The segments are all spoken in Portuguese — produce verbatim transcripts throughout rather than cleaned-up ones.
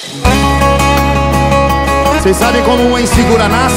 Vocês sabem como uma insegura nasce?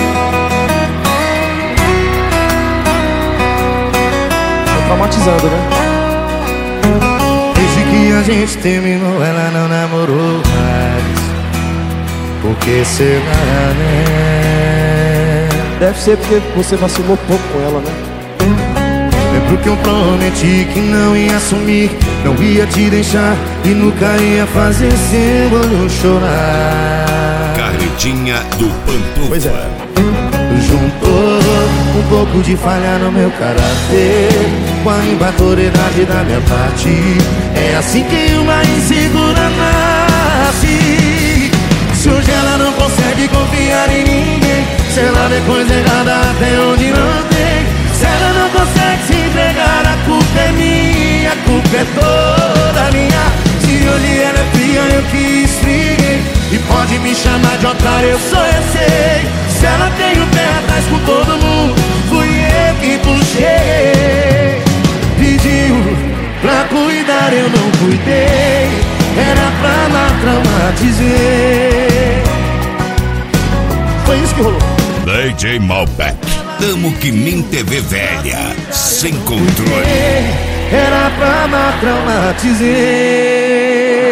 Tô traumatizando, né? Desde que a gente terminou, ela não namorou mais. Por que será, né? Deve ser porque você vacilou pouco com ela, né? Lembro que eu prometi que não ia assumir, não ia te deixar e nunca ia fazer seu olho chorar. Carretinha do Pantufa. Pois é. Juntou um pouco de falha no meu caráter com a imaturidade da minha parte. É assim que uma insegura nasce. Se hoje ela não consegue confiar em ninguém, se ela vê coisa errada até onde não tem, se ela não consegue se entregar, a culpa é minha, a culpa é toda minha. Se hoje ela é fria, eu que esfriei, e pode me chamar de otário, eu só eu sei. Se ela tem o pé atrás com todo mundo, fui eu que puxei. Pediu pra cuidar, eu não cuidei, era pra lá traumatizei. Foi isso que rolou. D J Malbec. Tamo que nem T V velha, sem controle. Era pra lá traumatizei.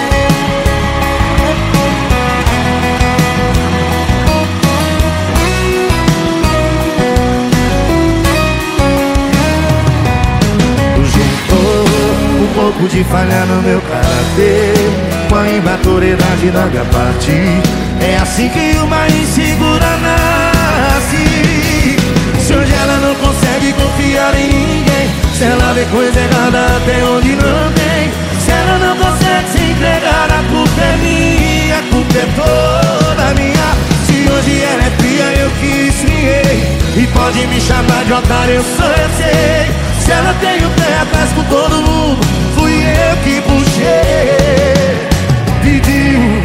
Um pouco de falha no meu caráter com a imaturidade da minha parte. É assim que uma insegura nasce. Se hoje ela não consegue confiar em ninguém, se ela vê coisa errada até onde não tem, se ela não consegue se entregar, a culpa é minha, a culpa é toda minha. Se hoje ela é fria, eu que esfriei, e pode me chamar de otário, eu só eu sei. Se ela tem o pé atrás com todo mundo, fui eu que puxei. Pediu,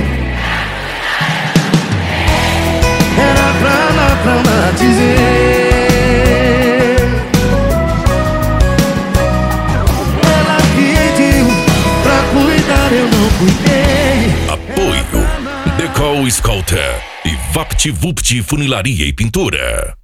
era pra lá traumatizei. Ela pediu pra cuidar, eu não cuidei. Apoio Decol Scouter e VaptVupt Funilaria e Pintura.